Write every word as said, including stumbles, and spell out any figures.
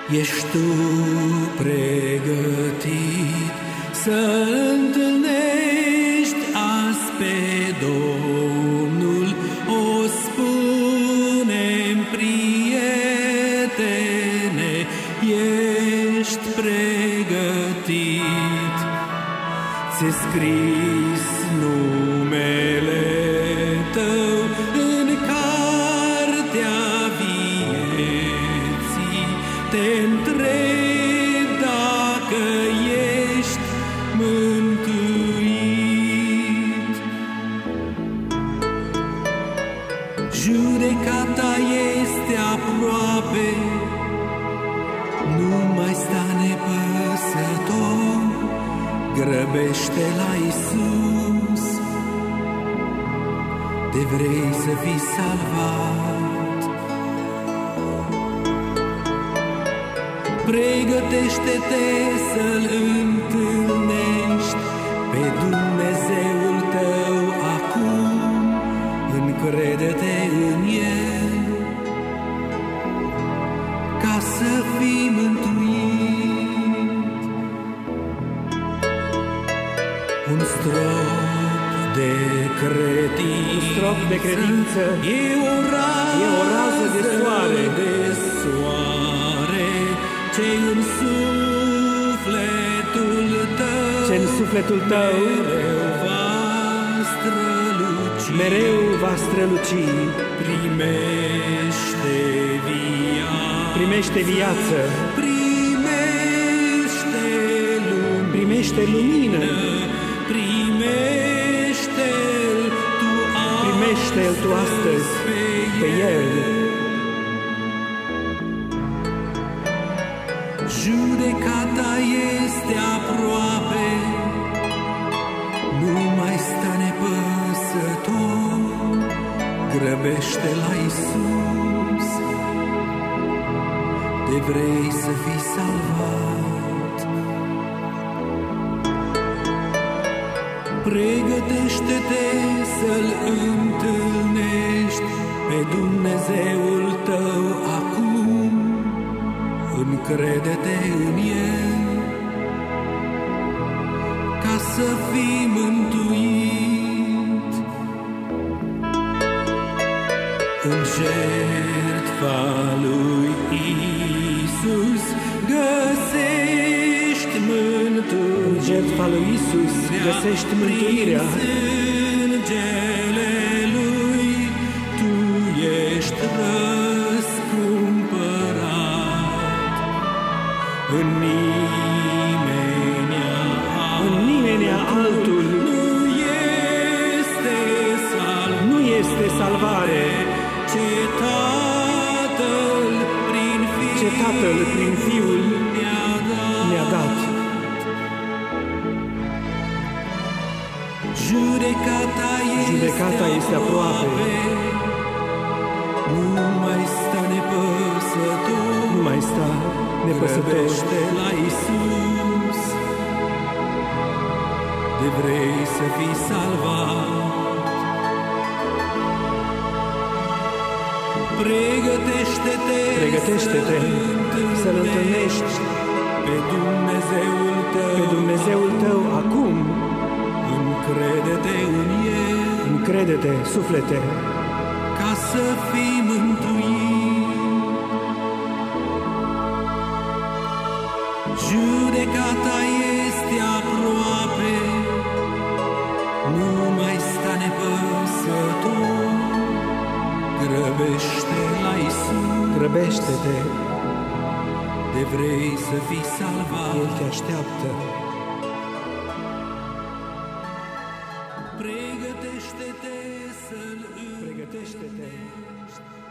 Ești tu pregătit să întâlnești azi pe Domnul? O spune-mi, prietene, ești pregătit? Ți-e scris numele tău în cartea vieții. Te întreb dacă ești mântuit. Judecata este aproape, nu mai sta nepăsător, grăbește la Iisus, te vrei să fii salvat. Pregătește-te să-L întâlnești pe Dumnezeul tău acum, încrede-te în El ca să fii mântuit. Un strop de credință, Un strop de credință e o rază, e o rază de soare, de soare ce în sufletul tău, ce în sufletul tău mereu va străluci. mereu va străluci. Primește viață, Primește viață, primește lumină, primește lumină, primește-l tu astăzi, primește-L tu astăzi pe El. Judecata este aproape, nu mai sta nepăsător, grăbește la Iisus, te vrei să fii salvat. Pregătește-te să-L întâlnești pe Dumnezeul tău acum, încrede-te în El ca să fii mântuit. În jertfa lui Iisus găsești mântuirea. În jertfa lui Iisus găsești mântuirea. Sângele Lui tu ești răscumpărat. În nimeni În nimeni altul nu este salvare, nu este salvare, ce Tatăl prin Fiul, ce Tatăl prin Fiul ne-a dat. ne-a dat. Judecata este, Judecata este aproape, nu mai sta nepăsător, nu mai sta nepăsător. grăbește la Iisus, de vrei să fii salvat. Pregătește-te, Pregătește-te să-L întâlnești pe Dumnezeul tău, pe Dumnezeul tău acum. încrede-te în El Încrede-te, suflete, ca să fii mântuit. Judecata este aproape, nu mai sta nepăsător, grăbește la Iisus, grăbește-te, de vrei să fii salvat. El te așteaptă. Pregătește-te să-L Pregătește-te întâlnești